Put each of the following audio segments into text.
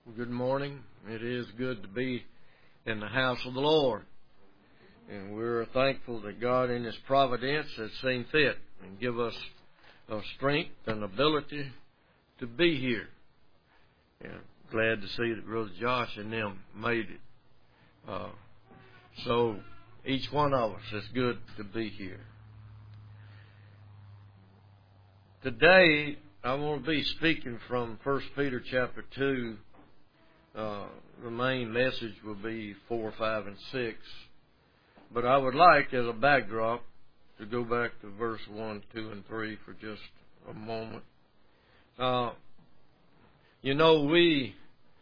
Good morning. It is good to be in the house of the Lord. And we're thankful that God in His providence has seen fit and give us strength and ability to be here. And glad to see that Brother Josh and them made it. So each one of us, it's good to be here. Today, I want to be speaking from 1 Peter chapter 2. The main message will be 4, 5, and 6. But I would like, as a backdrop, to go back to verse 1, 2, and 3 for just a moment. We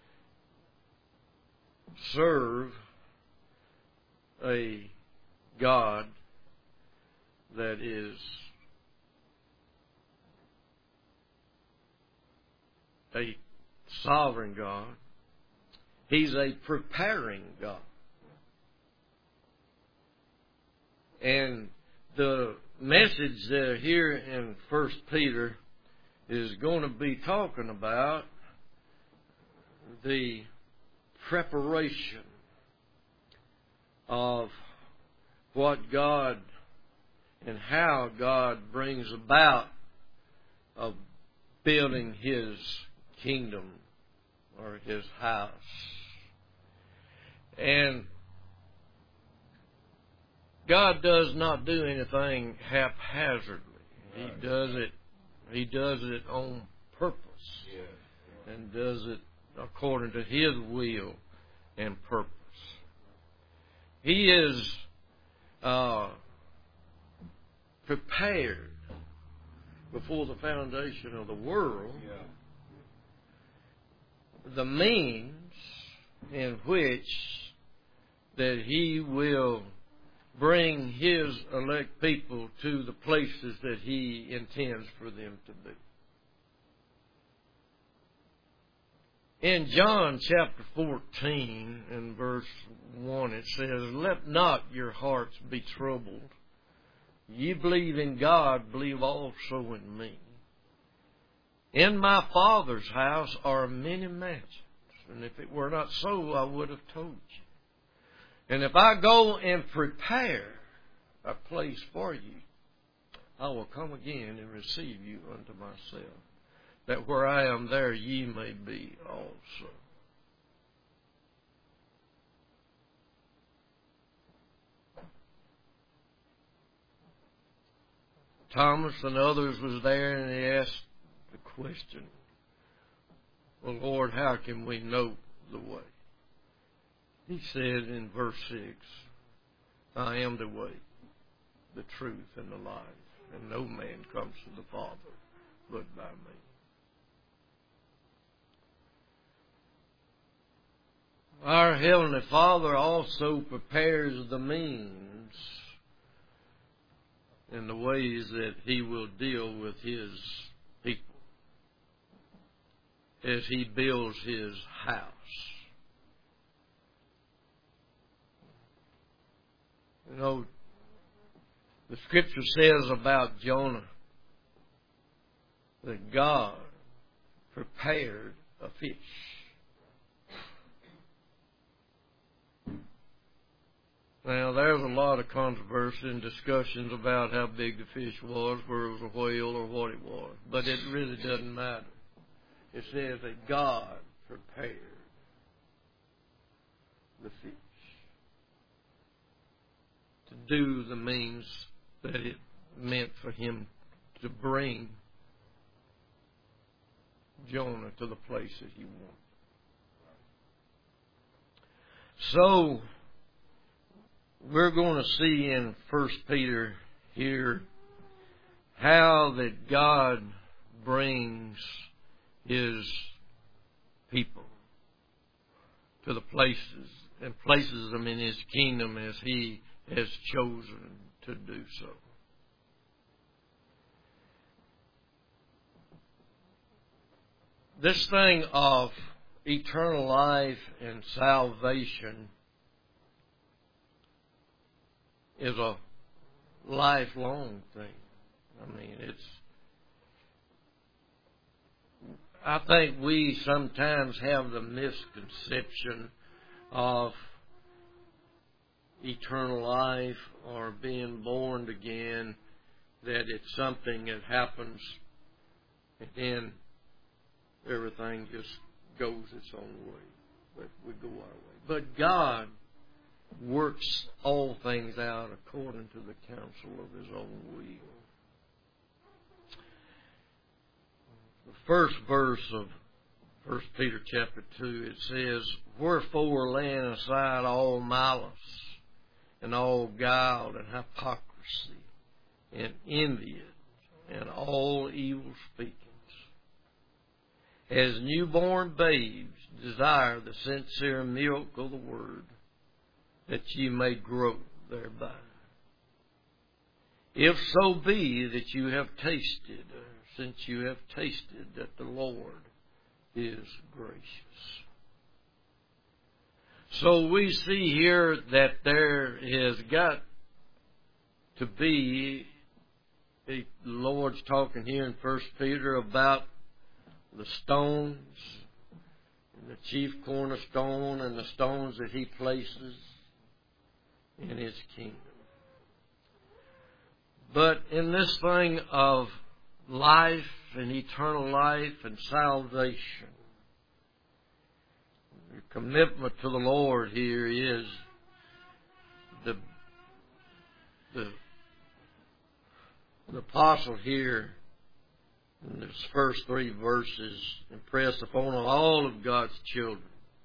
serve a God that is a sovereign God. He's a preparing God. And the message here in 1 Peter is going to be talking about the preparation of what God and how God brings about of building His kingdom or His house. And God does not do anything haphazardly. He does it on purpose. And does it according to His will and purpose. He is prepared before the foundation of the world the means in which that He will bring His elect people to the places that He intends for them to be. In John chapter 14 and verse 1 it says, "Let not your hearts be troubled. Ye believe in God, believe also in me. In my Father's house are many mansions, and if it were not so, I would have told you. And if I go and prepare a place for you, I will come again and receive you unto myself, that where I am there ye may be also." Thomas and others was there, and they asked the question, "Well, Lord, how can we know the way?" He said in verse 6, "I am the way, the truth, and the life, and no man comes to the Father but by me." Our Heavenly Father also prepares the means in the ways that He will deal with His people as He builds His house. The Scripture says about Jonah that God prepared a fish. Now, there's a lot of controversy and discussions about how big the fish was, whether it was a whale or what it was. But it really doesn't matter. It says that God prepared the fish to do the means that it meant for Him to bring Jonah to the place that He wanted. So, we're going to see in 1 Peter here how that God brings His people to the places and places them in His kingdom as He has chosen to do so. This thing of eternal life and salvation is a lifelong thing. I mean, I think we sometimes have the misconception of eternal life or being born again, that it's something that happens and then everything just goes its own way. But we go our way. But God works all things out according to the counsel of His own will. The first verse of 1 Peter chapter 2, it says, "Wherefore, laying aside all malice, and all guile, and hypocrisy, and envy, and all evil speakings, as newborn babes desire the sincere milk of the word, that ye may grow thereby. If so be that you have tasted, since you have tasted that the Lord is gracious." So we see here that there has got to be, the Lord's talking here in 1 Peter about the stones, the chief cornerstone, and the stones that He places in His kingdom. But in this thing of life and eternal life and salvation, the commitment to the Lord here is the apostle here in these first 3 verses impress upon all of God's children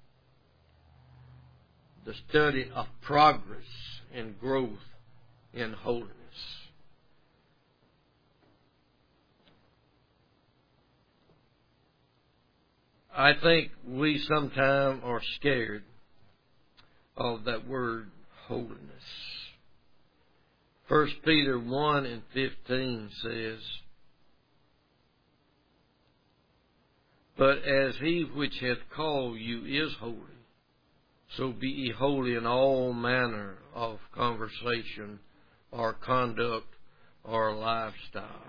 the study of progress and growth in holiness. I think we sometimes are scared of that word holiness. 1 Peter 1:15 says, "But as He which hath called you is holy, so be ye holy in all manner of conversation or conduct or lifestyle."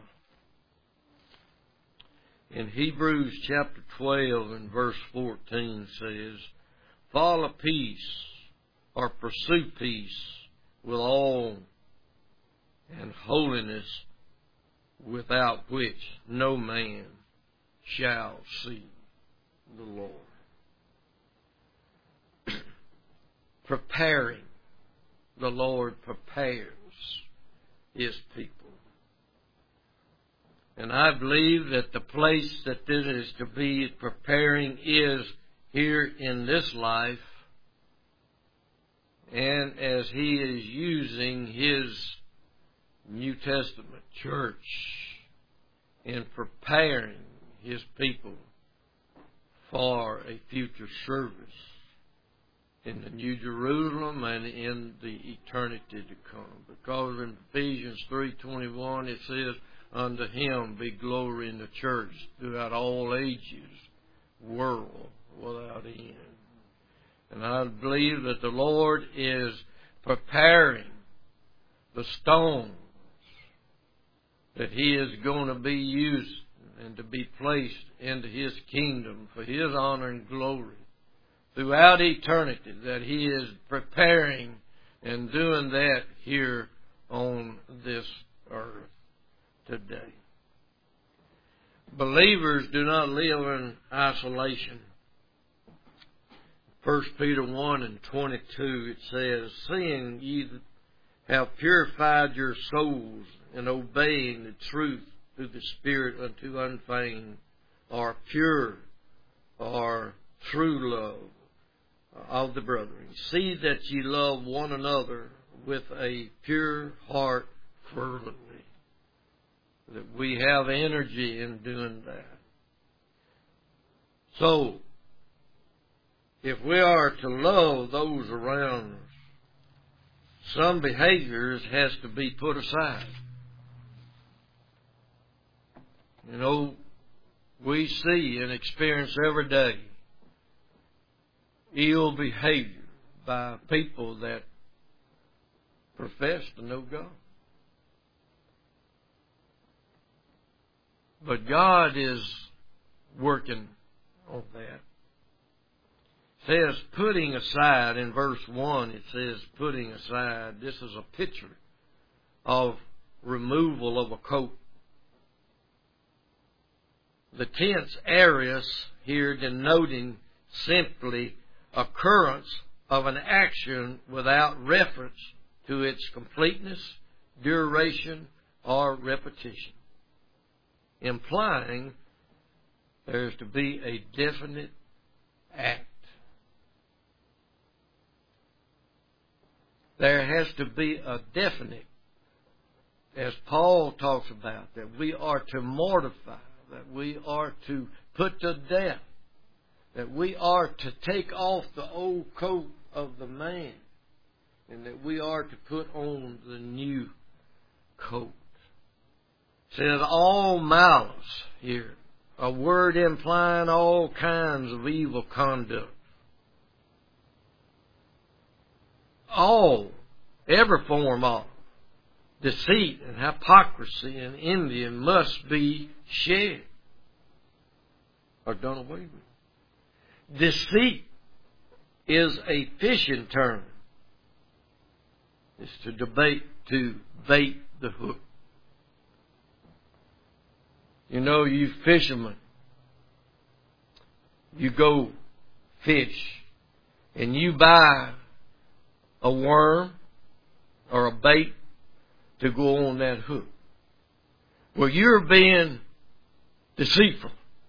In Hebrews chapter 12 and verse 14 says, "Follow peace or pursue peace with all, and holiness, without which no man shall see the Lord." Preparing. The Lord prepares His people. And I believe that the place that this is to be preparing is here in this life, and as He is using His New Testament church in preparing His people for a future service in the New Jerusalem and in the eternity to come. Because in Ephesians 3:21 it says, "Unto Him be glory in the church throughout all ages, world without end." And I believe that the Lord is preparing the stones that He is going to be used and to be placed into His kingdom for His honor and glory throughout eternity, that He is preparing and doing that here on this earth today. Believers do not live in isolation. 1 Peter 1:22 it says, "Seeing ye have purified your souls in obeying the truth through the Spirit unto unfeigned or pure or true love of the brethren. See that ye love one another with a pure heart fervently." That we have energy in doing that. So, if we are to love those around us, some behaviors has to be put aside. You know, we see and experience every day ill behavior by people that profess to know God. But God is working on that. It says putting aside, in verse 1 it says putting aside. This is a picture of removal of a coat. The tense aorist here denoting simply occurrence of an action without reference to its completeness, duration, or repetition, implying there is to be a definite act. There has to be a definite, as Paul talks about, that we are to mortify, that we are to put to death, that we are to take off the old coat of the man, and that we are to put on the new coat. It says all malice here, a word implying all kinds of evil conduct. Every form of deceit and hypocrisy and envy must be shed or done away with. Deceit is a fishing term. It's to bait the hook. You know, you fishermen, you go fish and you buy a worm or a bait to go on that hook. Well, you're being deceitful.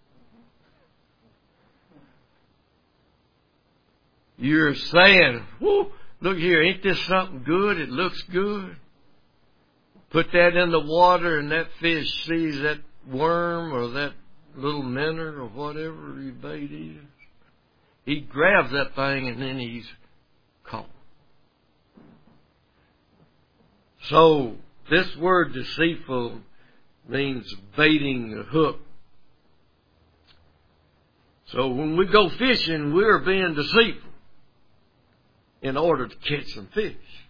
You're saying, whoo, look here, ain't this something good? It looks good. Put that in the water and that fish sees that worm or that little minnow or whatever your bait is. He grabs that thing and then he's caught. So, this word deceitful means baiting the hook. So when we go fishing, we're being deceitful in order to catch some fish.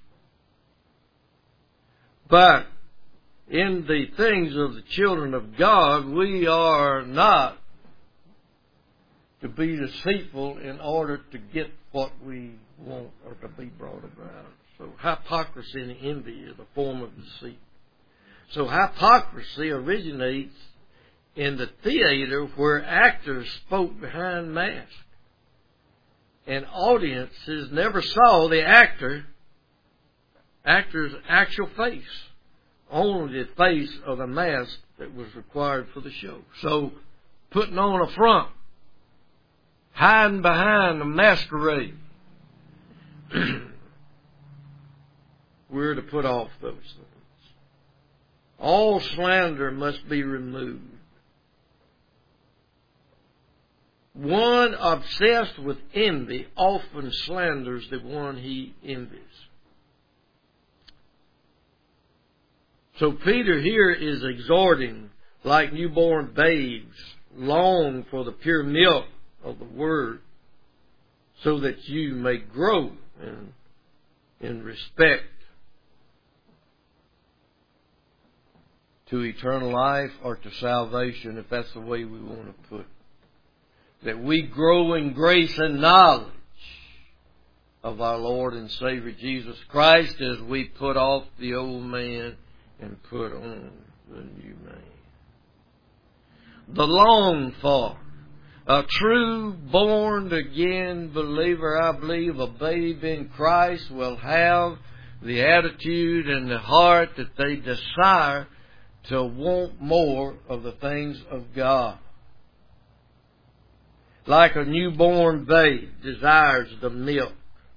But in the things of the children of God, we are not to be deceitful in order to get what we want or to be brought about. So hypocrisy and envy is a form of deceit. So hypocrisy originates in the theater where actors spoke behind masks. And audiences never saw the actor's actual face. Only the face of the mask that was required for the show. So putting on a front, hiding behind the masquerade. We're to put off those things. All slander must be removed. One obsessed with envy often slanders the one he envies. So Peter here is exhorting, like newborn babes, long for the pure milk of the Word, so that you may grow in respect to eternal life or to salvation, if that's the way we want to put it. That we grow in grace and knowledge of our Lord and Savior Jesus Christ as we put off the old man and put on the new man. The longed for. A true born-again believer, I believe, a babe in Christ, will have the attitude and the heart that they desire to want more of the things of God. Like a newborn babe desires the milk.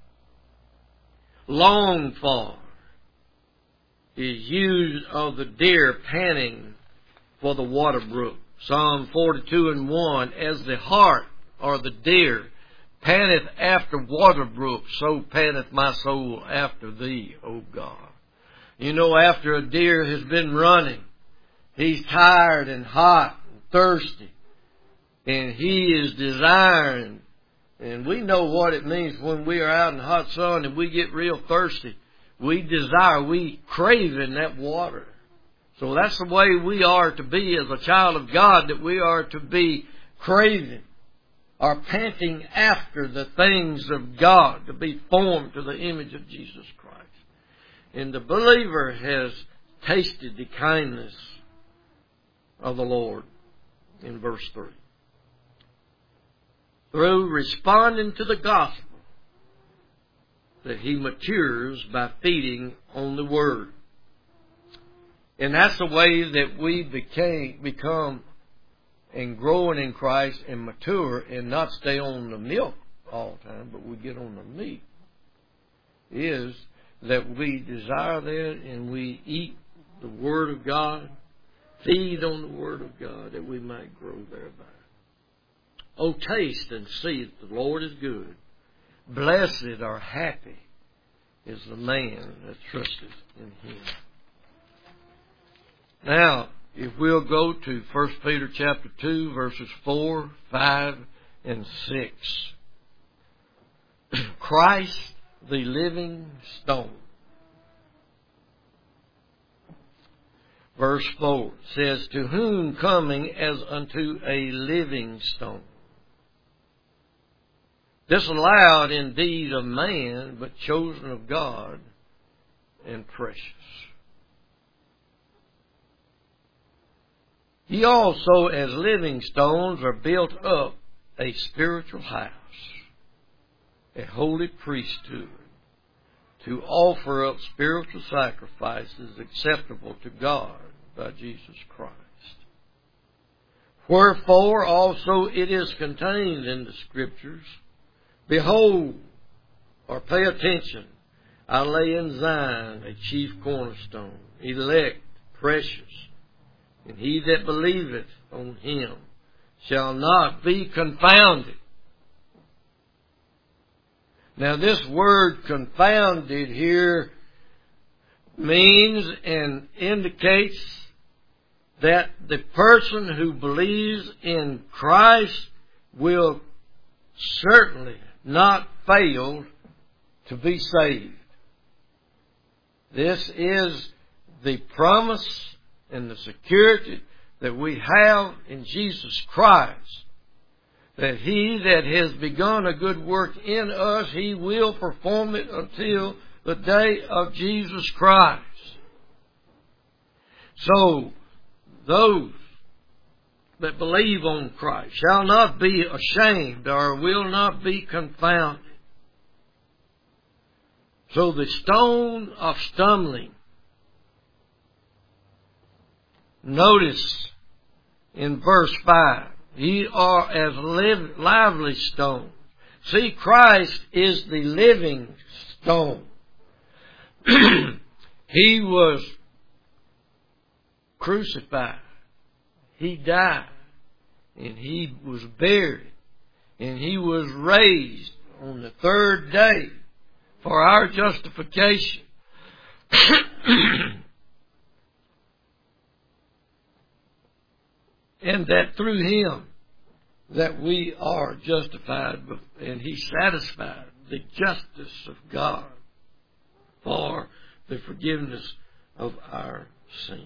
Long for is used of the deer panting for the water brook. Psalm 42:1, as the hart or the deer panteth after water brooks, so panteth my soul after thee, O God. You know, after a deer has been running, he's tired and hot and thirsty. And he is desiring, and we know what it means when we are out in the hot sun and we get real thirsty. We desire, we crave in that water. So that's the way we are to be as a child of God, that we are to be craving are panting after the things of God, to be formed to the image of Jesus Christ. And the believer has tasted the kindness of the Lord in verse 3. Through responding to the gospel, that he matures by feeding on the Word. And that's the way that we become and growing in Christ and mature and not stay on the milk all the time, but we get on the meat, is that we desire that and we eat the Word of God, feed on the Word of God, that we might grow thereby. Oh, taste and see that the Lord is good. Blessed or happy is the man that trusteth in Him. Now, if we'll go to 1 Peter chapter 2, verses 4, 5, and 6. Christ, the living stone. Verse 4 says, to whom coming as unto a living stone, disallowed indeed of man, but chosen of God, and precious. Ye also as living stones are built up a spiritual house, a holy priesthood, to offer up spiritual sacrifices acceptable to God by Jesus Christ. Wherefore also it is contained in the Scriptures, behold, or pay attention, I lay in Zion a chief cornerstone, elect, precious, and he that believeth on him shall not be confounded. Now this word confounded here means and indicates that the person who believes in Christ will certainly not fail to be saved. This is the promise and the security that we have in Jesus Christ, that He that has begun a good work in us, He will perform it until the day of Jesus Christ. So, those that believe on Christ shall not be ashamed or will not be confounded. So the stone of stumbling, notice in verse 5, ye are as lively stones. See, Christ is the living stone. He was crucified. He died. And He was buried. And He was raised on the third day for our justification. And that through Him that we are justified, and He satisfied the justice of God for the forgiveness of our sins.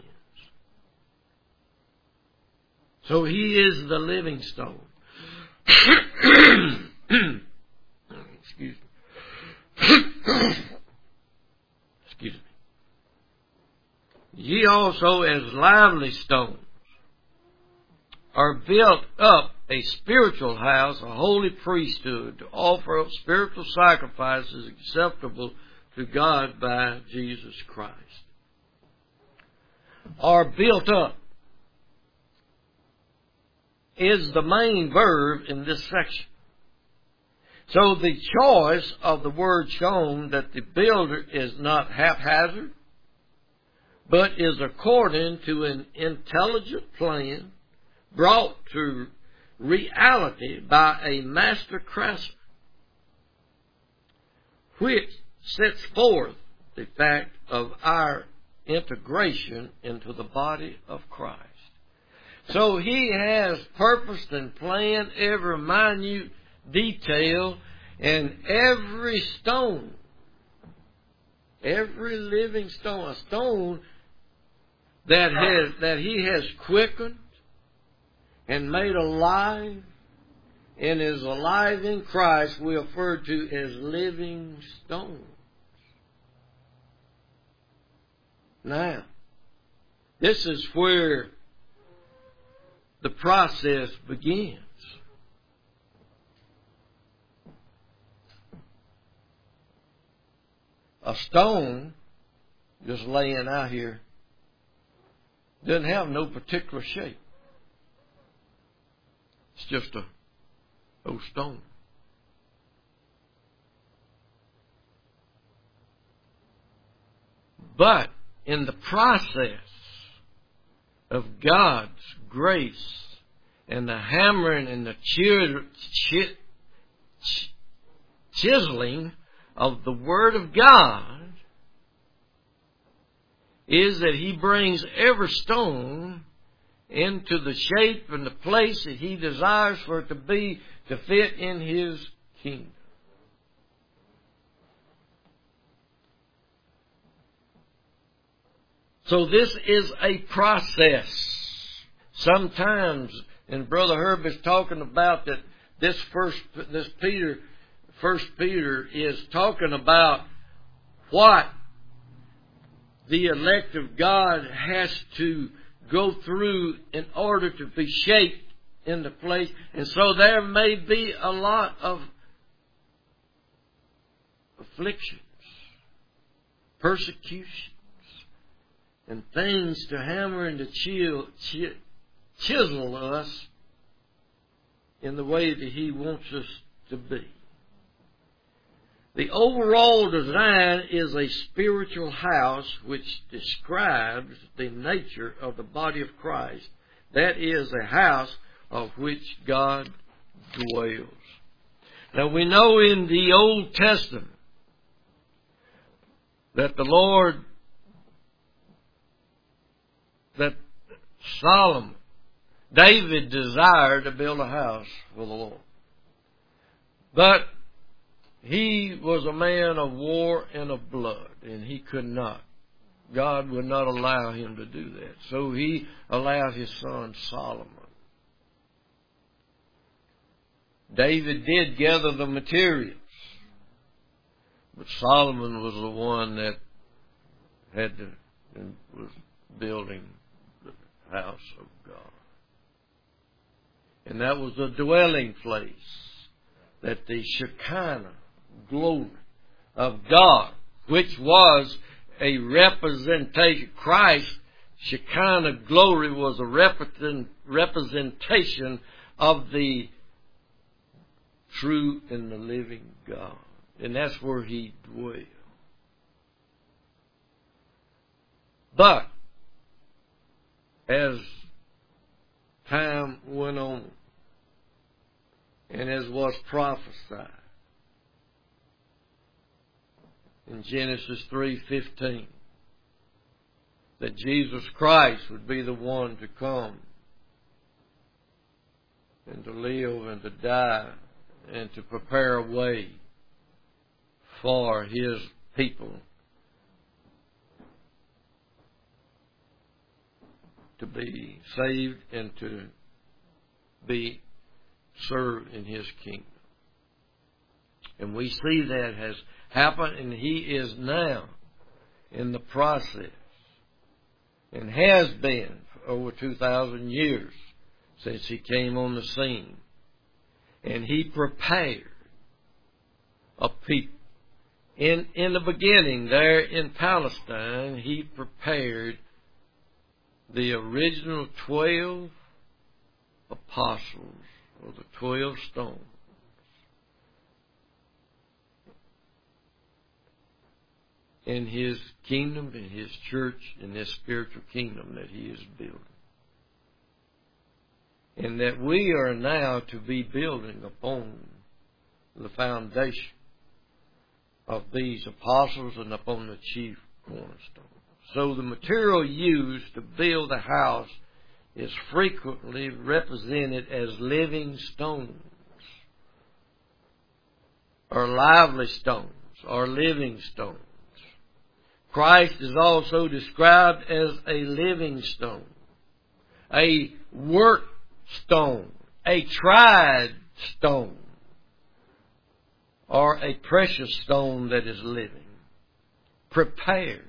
So He is the living stone. Excuse me. Excuse me. Ye also as lively stones are built up a spiritual house, a holy priesthood, to offer up spiritual sacrifices acceptable to God by Jesus Christ. Are built up is the main verb in this section. So the choice of the word shown that the builder is not haphazard, but is according to an intelligent plan brought to reality by a master craftsman, which sets forth the fact of our integration into the body of Christ. So He has purposed and planned every minute detail, and every stone, every living stone, a stone that He has quickened and made alive and is alive in Christ we are referred to as living stones. Now, this is where the process begins. A stone just laying out here doesn't have no particular shape. It's just a old stone. But in the process of God's grace and the hammering and the chiseling of the Word of God, is that He brings every stone into the shape and the place that He desires for it to be, to fit in His kingdom. So this is a process. Sometimes, and Brother Herb is talking about that First Peter is talking about what the elect of God has to go through in order to be shaped into place. And so there may be a lot of afflictions, persecutions, and things to hammer and to chisel us in the way that He wants us to be. The overall design is a spiritual house which describes the nature of the body of Christ. That is a house of which God dwells. Now we know in the Old Testament that the Lord, that Solomon, David desired to build a house for the Lord. But he was a man of war and of blood, and he could not. God would not allow him to do that. So He allowed his son Solomon. David did gather the materials, but Solomon was the one that was building the house of God. And that was the dwelling place that the Shekinah glory of God, which was a representation. Christ's Shekinah glory was a representation of the true and the living God. And that's where He dwelled. But as time went on, and as was prophesied in Genesis 3:15, that Jesus Christ would be the one to come and to live and to die and to prepare a way for His people to be saved and to be served in His kingdom. And we see that has happened, and He is now in the process, and has been for over 2,000 years since He came on the scene. And He prepared a people. In the beginning, there in Palestine, He prepared the original 12 apostles, or the 12 stones. In His kingdom, in His church, in this spiritual kingdom that He is building. And that we are now to be building upon the foundation of these apostles and upon the chief cornerstone. So the material used to build a house is frequently represented as living stones, or lively stones, or living stones. Christ is also described as a living stone, a work stone, a tried stone, or a precious stone that is living, prepared.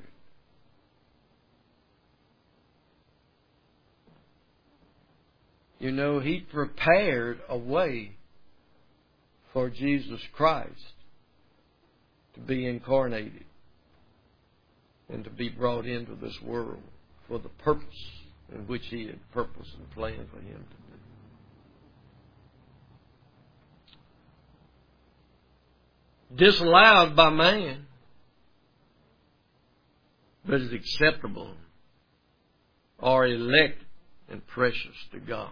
You know, He prepared a way for Jesus Christ to be incarnated and to be brought into this world for the purpose in which He had purposed and planned for Him to do. Disallowed by man, but is acceptable or elect and precious to God.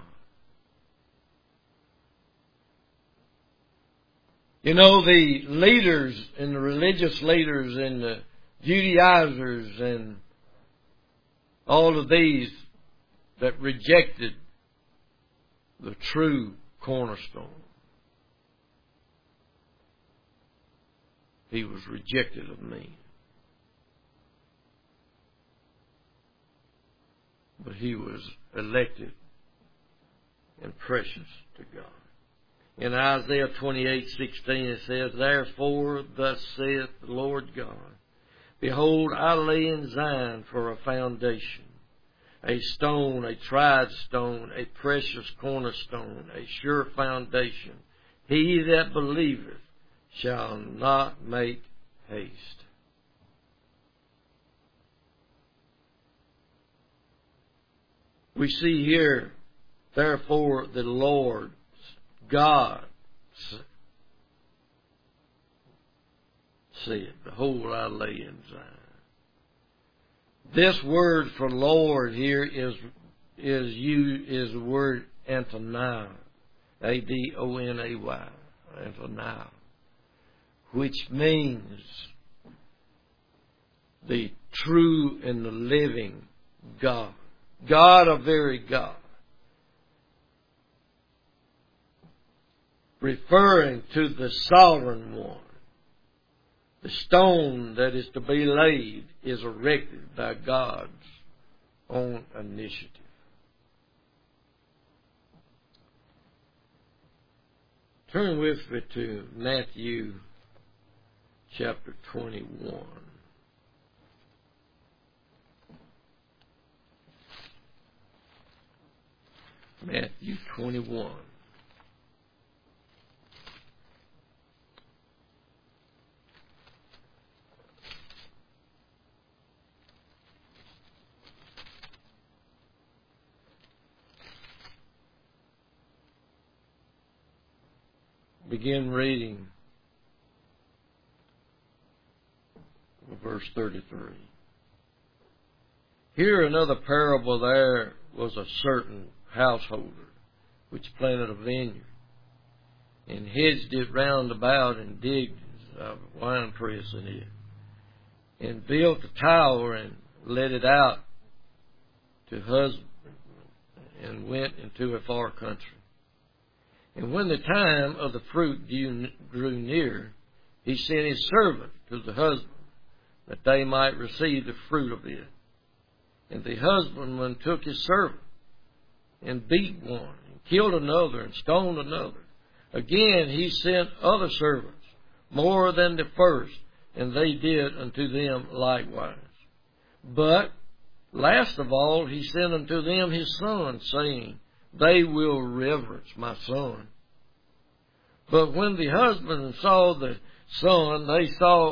You know, the leaders and the religious leaders and the Judaizers and all of these that rejected the true cornerstone, He was rejected of men. But He was elected and precious to God. In Isaiah 28:16 it says, Therefore thus saith the Lord God, Behold, I lay in Zion for a foundation, a stone, a tried stone, a precious cornerstone, a sure foundation. He that believeth shall not make haste. We see here, therefore, the Lord God said, Behold, I lay in Zion. This word for Lord here is the word Adonai, Adonai, Adonai, which means the true and the living God. God, a very God. Referring to the sovereign one. The stone that is to be laid is erected by God's own initiative. Turn with me to Matthew chapter 21. Matthew 21. Begin reading verse 33. Here another parable. There was a certain householder which planted a vineyard and hedged it round about and digged a winepress in it and built a tower and let it out to husband and went into a far country. And when the time of the fruit drew near, he sent his servant to the husband, that they might receive the fruit of it. And the husbandman took his servant, and beat one, and killed another, and stoned another. Again he sent other servants, more than the first, and they did unto them likewise. But last of all he sent unto them his son, saying, They will reverence my son. But when the husband saw the son, they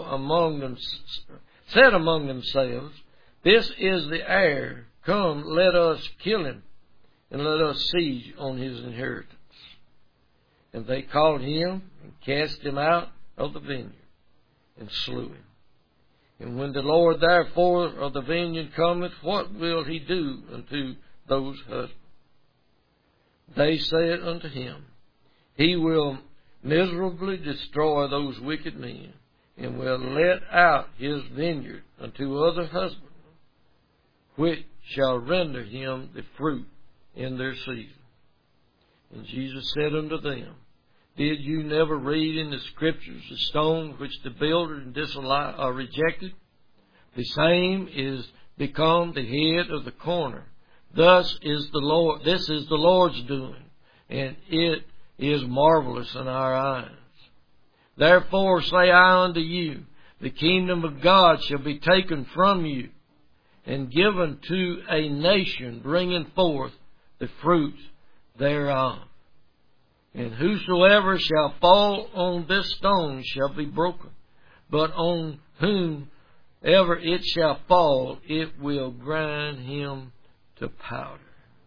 said among themselves, This is the heir. Come, let us kill him, and let us siege on his inheritance. And they caught him, and cast him out of the vineyard, and slew him. And when the Lord therefore of the vineyard cometh, what will he do unto those husbands? They said unto him, He will miserably destroy those wicked men, and will let out his vineyard unto other husbandmen, which shall render him the fruit in their season. And Jesus said unto them, Did you never read in the Scriptures the stone which the builders rejected? The same is become the head of the corner. This is the Lord's doing, and it is marvelous in our eyes. Therefore say I unto you, the kingdom of God shall be taken from you, and given to a nation bringing forth the fruits thereof. And whosoever shall fall on this stone shall be broken, but on whomever it shall fall, it will grind him to powder.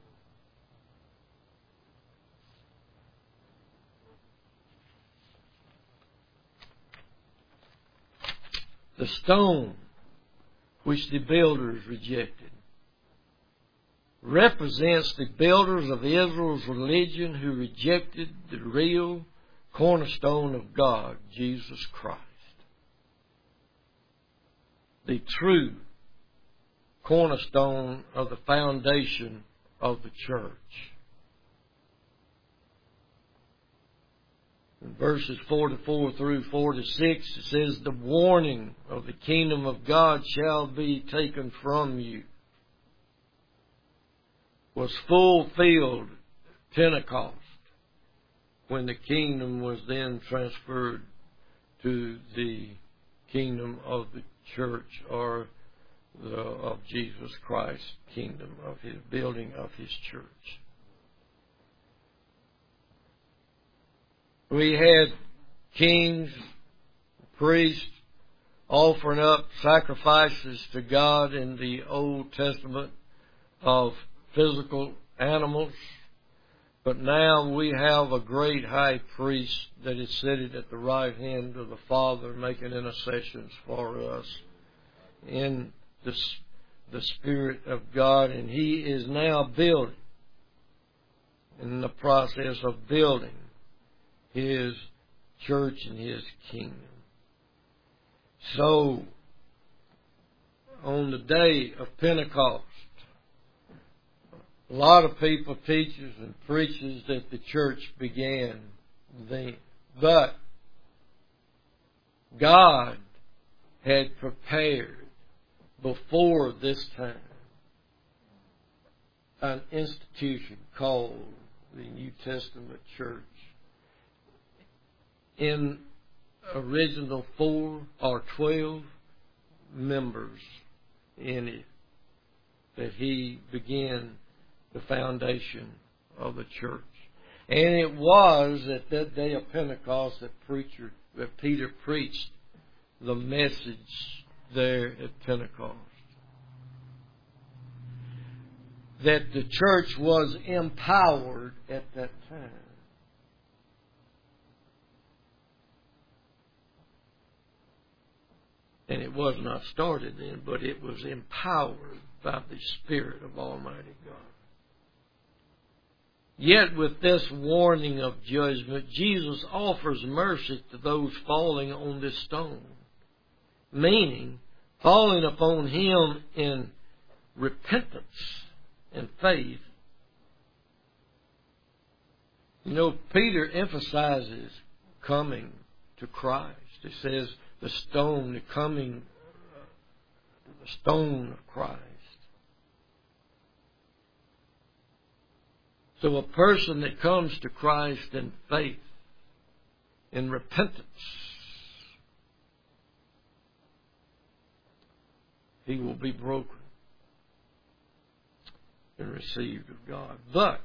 The stone which the builders rejected represents the builders of Israel's religion who rejected the real cornerstone of God, Jesus Christ. The true cornerstone of the foundation of the church. In verses 44 through 46, it says, the warning of the kingdom of God shall be taken from you was fulfilled at Pentecost, when the kingdom was then transferred to the kingdom of the church, or of Jesus Christ's kingdom, of His building of His church. We had kings, priests, offering up sacrifices to God in the Old Testament of physical animals. But now we have a great high priest that is seated at the right hand of the Father, making intercessions for us in the Spirit of God. And He is now building, in the process of building, His church and His kingdom. So, on the day of Pentecost, a lot of people teaches and preaches that the church began then. But God had prepared before this time an institution called the New Testament church. In original 4 or 12 members in it, that He began the foundation of the church. And it was at that day of Pentecost that Peter preached the message there at Pentecost. That the church was empowered at that time. And it was not started then, but it was empowered by the Spirit of Almighty God. Yet with this warning of judgment, Jesus offers mercy to those falling on this stone. Meaning, falling upon Him in repentance and faith. You know, Peter emphasizes coming to Christ. He says the stone of Christ. So a person that comes to Christ in faith, in repentance, he will be broken and received of God. But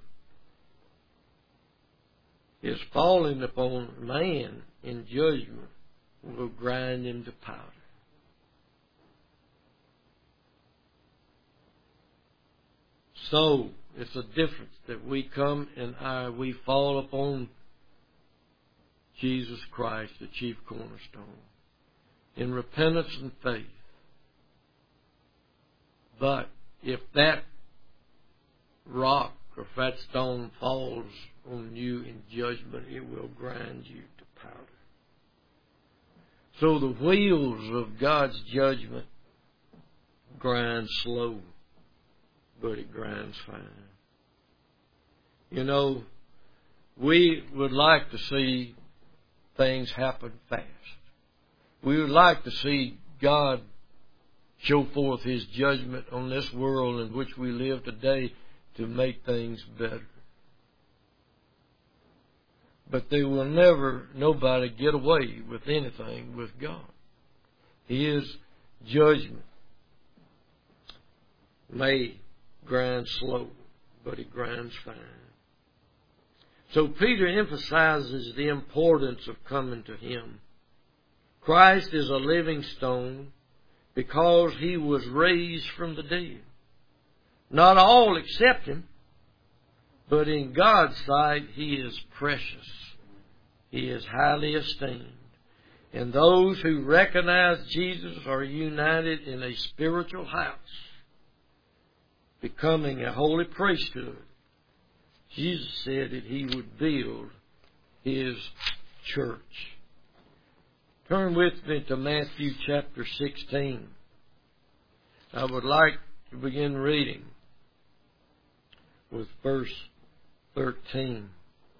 his falling upon man in judgment will grind him to powder. So it's a difference that we come and we fall upon Jesus Christ, the chief cornerstone, in repentance and faith. But if that rock or if that stone falls on you in judgment, it will grind you to powder. So the wheels of God's judgment grind slow, but it grinds fine. You know, we would like to see things happen fast. We would like to see God show forth His judgment on this world in which we live today to make things better. But there will never nobody get away with anything with God. His judgment may grind slow, but it grinds fine. So Peter emphasizes the importance of coming to Him. Christ is a living stone because He was raised from the dead. Not all accept Him, but in God's sight He is precious. He is highly esteemed. And those who recognize Jesus are united in a spiritual house, becoming a holy priesthood. Jesus said that He would build His church. Turn with me to Matthew chapter 16. I would like to begin reading with verse 13.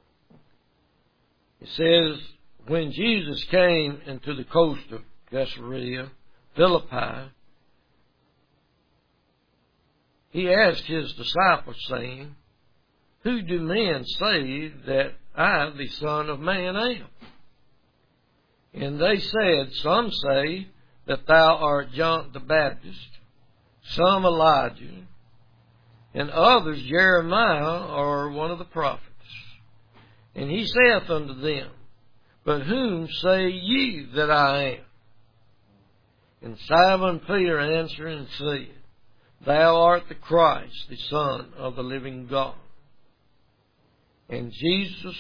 It says, when Jesus came into the coast of Caesarea Philippi, He asked His disciples, saying, who do men say that I, the Son of Man, am? And they said, some say that thou art John the Baptist, some Elijah, and others Jeremiah or one of the prophets. And He saith unto them, but whom say ye that I am? And Simon Peter answering said, thou art the Christ, the Son of the living God. And Jesus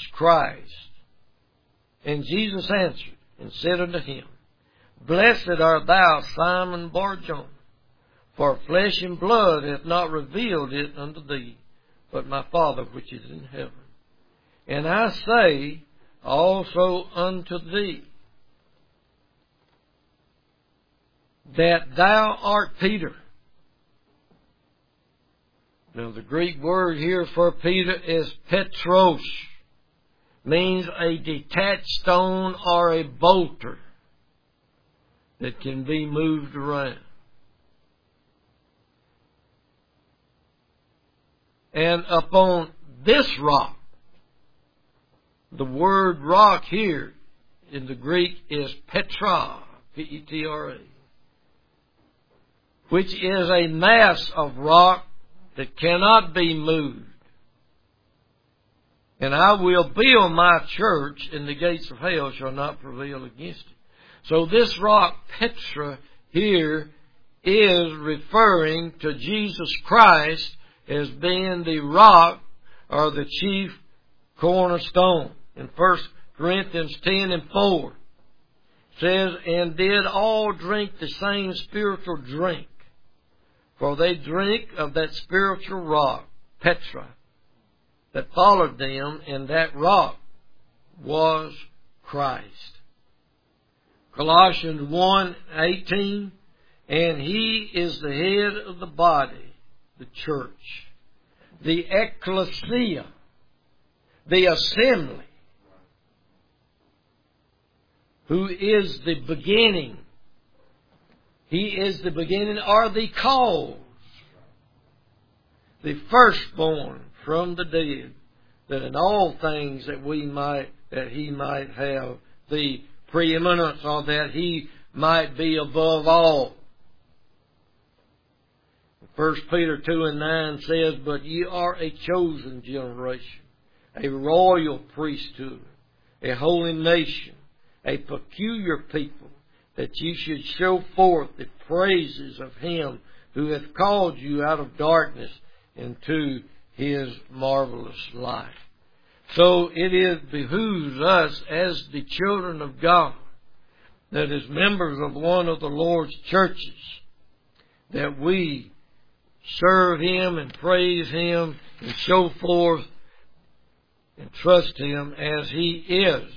answered and said unto him, blessed art thou, Simon Bar-Jonah, for flesh and blood hath not revealed it unto thee, but my Father which is in heaven. And I say also unto thee, that thou art Peter. Now the Greek word here for Peter is Petros, means a detached stone or a boulder that can be moved around. And upon this rock, the word rock here in the Greek is Petra, P-E-T-R-A, which is a mass of rock that cannot be moved. And I will build my church, and the gates of hell shall not prevail against it. So this rock, Petra, here is referring to Jesus Christ as being the rock or the chief cornerstone. In 1 Corinthians 10 and 4 it says, and did all drink the same spiritual drink, for they drink of that spiritual rock, Petra, that followed them, and that rock was Christ. Colossians 1:18, and He is the head of the body, the church, the ecclesia, the assembly, who is the beginning. He is the beginning or the cause, the firstborn from the dead, that in all things that He might have the preeminence, or that He might be above all. 1 Peter 2:9 says, but ye are a chosen generation, a royal priesthood, a holy nation, a peculiar people, that ye should show forth the praises of Him who hath called you out of darkness into His marvelous light. So it behooves us as the children of God, that as members of one of the Lord's churches, that we serve Him and praise Him and show forth and trust Him as He is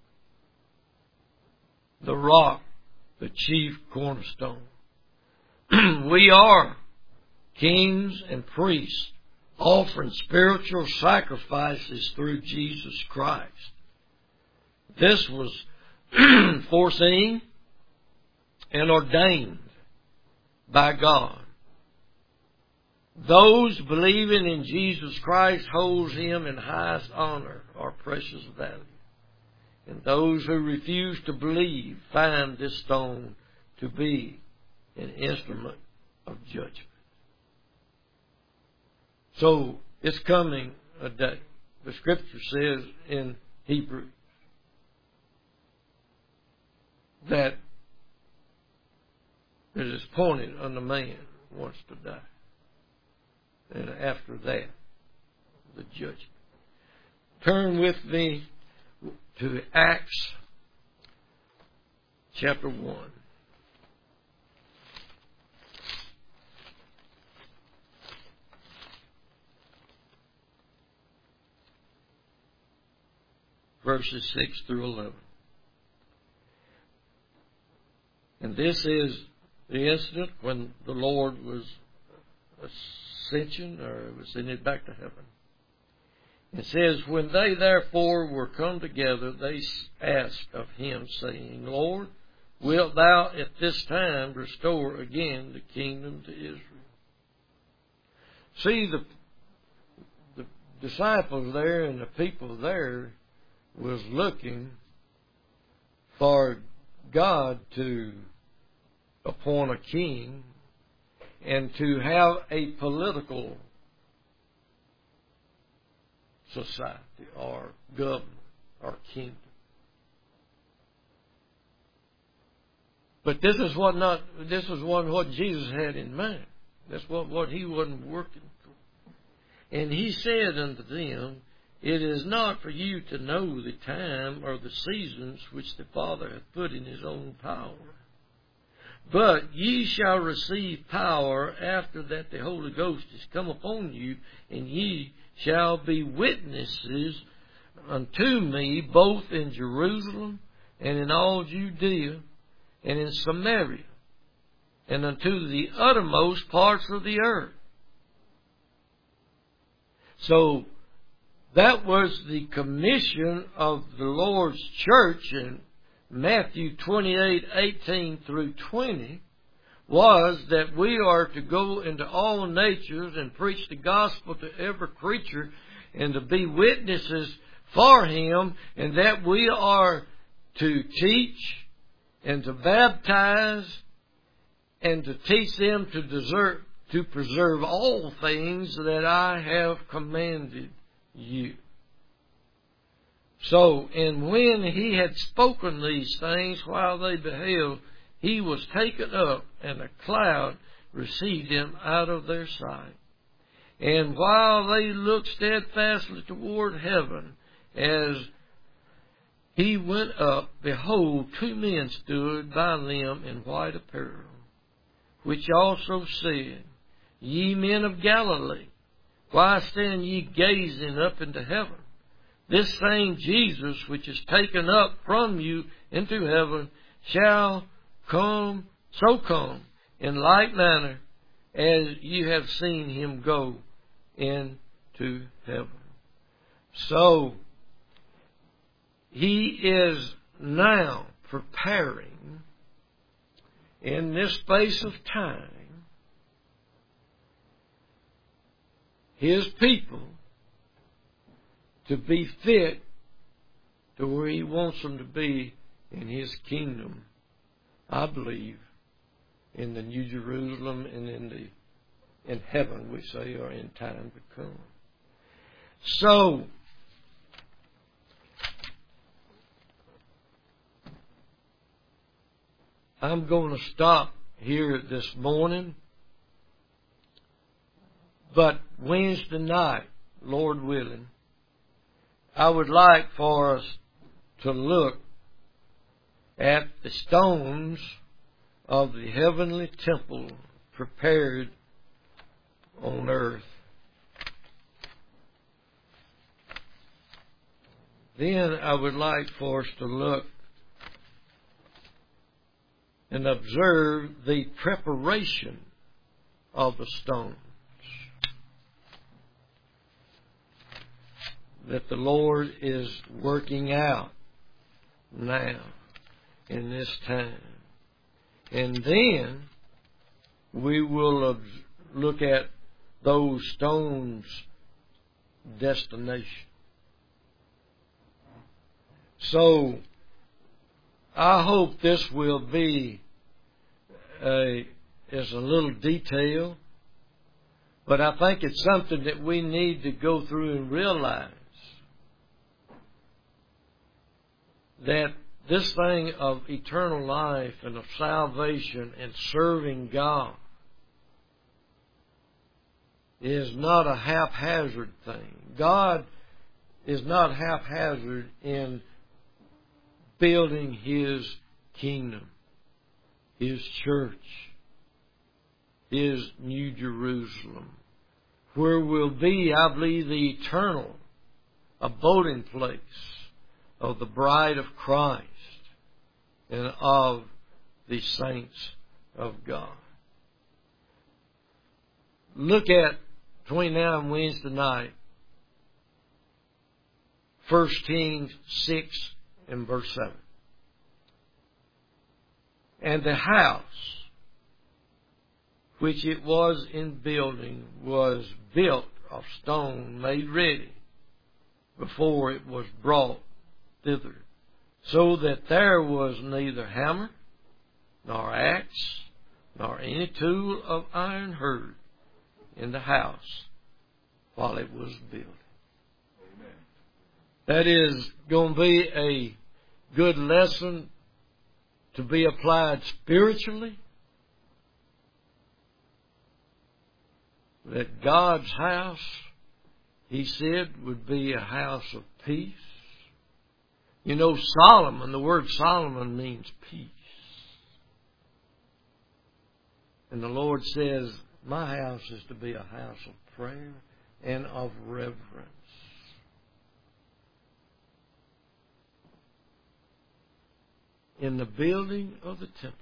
the rock, the chief cornerstone. We are kings and priests, offering spiritual sacrifices through Jesus Christ. This was foreseen and ordained by God. Those believing in Jesus Christ holds Him in highest honor or precious value. And those who refuse to believe find this stone to be an instrument of judgment. So, it's coming a day. The Scripture says in Hebrews that it is appointed unto man once to die. And after that, the judgment. Turn with me to Acts chapter 1. Verses 6 through 11. And this is the incident when the Lord was ascension, or was ascended back to heaven. It says, when they therefore were come together, they asked of him, saying, Lord, wilt thou at this time restore again the kingdom to Israel? See, the disciples there and the people there was looking for God to appoint a king and to have a political society or government or kingdom. But this is what Jesus had in mind. That's what he wasn't working for. And he said unto them, it is not for you to know the time or the seasons which the Father hath put in his own power. But ye shall receive power after that the Holy Ghost is come upon you, and ye shall be witnesses unto me both in Jerusalem and in all Judea and in Samaria and unto the uttermost parts of the earth. So that was the commission of the Lord's church in Matthew 28:18 through 20, was that we are to go into all natures and preach the gospel to every creature and to be witnesses for Him, and that we are to teach and to baptize and to teach them to preserve all things that I have commanded you. So, and when he had spoken these things while they beheld, he was taken up, and a cloud received him out of their sight. And while they looked steadfastly toward heaven, as he went up, behold, two men stood by them in white apparel, which also said, Ye men of Galilee, why stand ye gazing up into heaven? This same Jesus, which is taken up from you into heaven, shall come in like manner as you have seen him go into heaven. So, he is now preparing in this space of time his people to be fit to where he wants them to be in his kingdom, I believe, in the New Jerusalem and in heaven, we say, or in time to come. So, I'm going to stop here this morning, but Wednesday night, Lord willing, I would like for us to look at the stones of the heavenly temple prepared on earth. Then I would like for us to look and observe the preparation of the stones that the Lord is working out now in this time. And then we will look at those stones' destination. So, I hope this will be is a little detail, but I think it's something that we need to go through and realize that this thing of eternal life and of salvation and serving God is not a haphazard thing. God is not haphazard in building His kingdom, His church, His New Jerusalem, where will be, I believe, the eternal abiding place of the bride of Christ and of the saints of God. Look at, between now and Wednesday night, 1 Kings 6 and verse 7. And the house which it was in building was built of stone made ready before it was brought thither, so that there was neither hammer, nor axe, nor any tool of iron heard in the house while it was built. Amen. That is going to be a good lesson to be applied spiritually. That God's house, He said, would be a house of peace. You know, Solomon, the word Solomon means peace. And the Lord says, my house is to be a house of prayer and of reverence. In the building of the temple,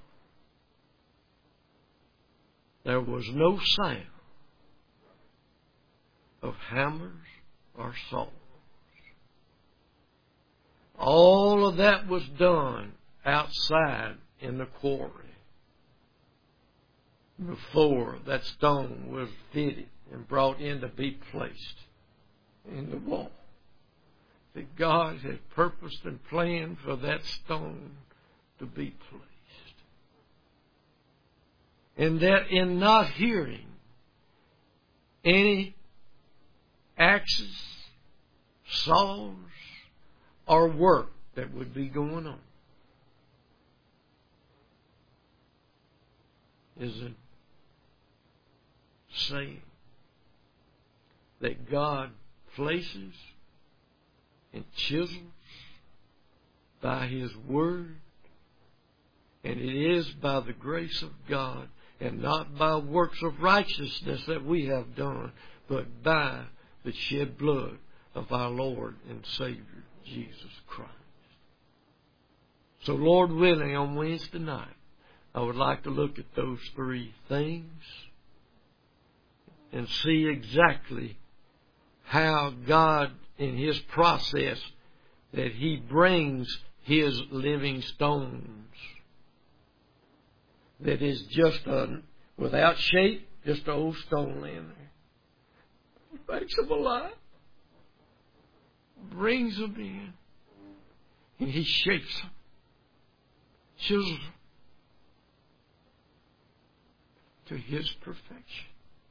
there was no sound of hammers or saws. All of that was done outside in the quarry before that stone was fitted and brought in to be placed in the wall. That God had purposed and planned for that stone to be placed. And that in not hearing any axes, saws, or work that would be going on is a saying that God places and chisels by His Word, and it is by the grace of God and not by works of righteousness that we have done, but by the shed blood of our Lord and Savior, Jesus Christ. So, Lord willing, on Wednesday night, I would like to look at those three things and see exactly how God, in His process, that He brings His living stones, that is just without shape, just an old stone laying there. He makes them alive, brings them in, and He shapes them, chisels them to His perfection,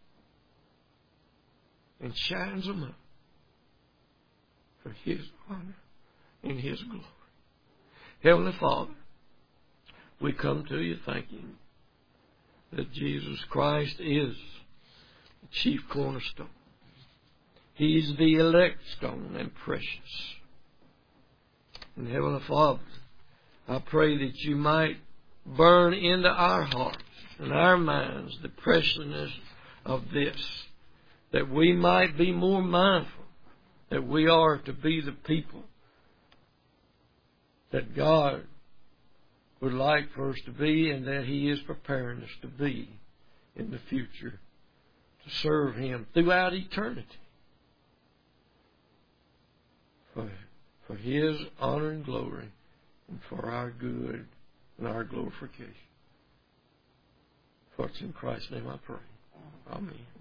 and shines them up for His honor and His glory. Heavenly Father, we come to You thanking that Jesus Christ is the chief cornerstone. He's the elect stone and precious. And Heavenly Father, I pray that You might burn into our hearts and our minds the preciousness of this, that we might be more mindful that we are to be the people that God would like for us to be, and that He is preparing us to be in the future to serve Him throughout eternity for His honor and glory and for our good and our glorification. For it's in Christ's name I pray. Amen.